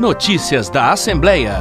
Notícias da Assembleia.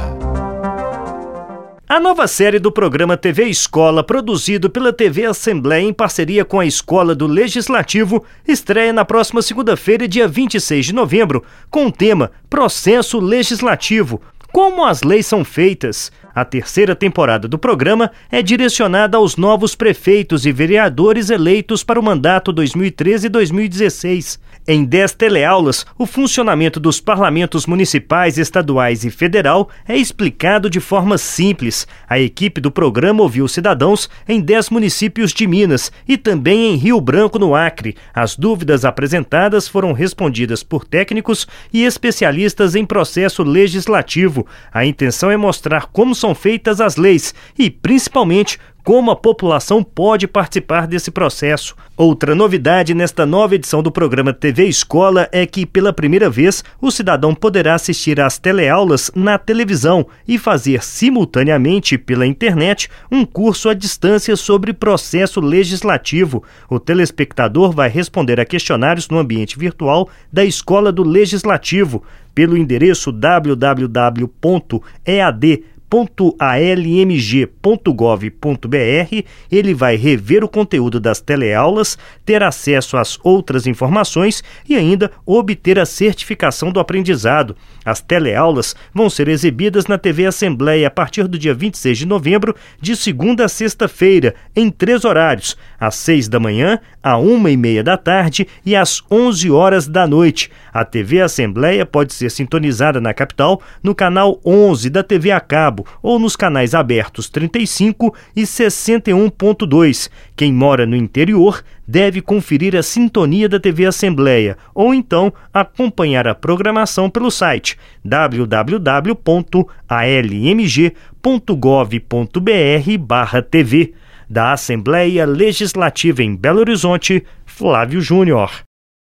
A nova série do programa TV Escola, produzido pela TV Assembleia em parceria com a Escola do Legislativo, estreia na próxima segunda-feira, dia 26 de novembro, com o tema Processo Legislativo. Como as leis são feitas? A terceira temporada do programa é direcionada aos novos prefeitos e vereadores eleitos para o mandato 2013-2016. Em 10 teleaulas, o funcionamento dos parlamentos municipais, estaduais e federal é explicado de forma simples. A equipe do programa ouviu cidadãos em 10 municípios de Minas e também em Rio Branco, no Acre. As dúvidas apresentadas foram respondidas por técnicos e especialistas em processo legislativo. A intenção é mostrar como são feitas as leis e, principalmente, como a população pode participar desse processo. Outra novidade nesta nova edição do programa TV Escola é que, pela primeira vez, o cidadão poderá assistir às teleaulas na televisão e fazer simultaneamente pela internet um curso à distância sobre processo legislativo. O telespectador vai responder a questionários no ambiente virtual da Escola do Legislativo pelo endereço www.ead.almg.gov.br. Ele vai rever o conteúdo das teleaulas, ter acesso às outras informações e ainda obter a certificação do aprendizado. As teleaulas vão ser exibidas na TV Assembleia a partir do dia 26 de novembro, de segunda a sexta-feira, em 3 horários: às 6 da manhã, à 1h30 da tarde e às 11 horas da noite. A TV Assembleia pode ser sintonizada na capital no canal 11 da TV a cabo ou nos canais abertos 35 e 61.2. Quem mora no interior deve conferir a sintonia da TV Assembleia ou então acompanhar a programação pelo site www.almg.gov.br/TV. Da Assembleia Legislativa em Belo Horizonte, Flávio Júnior.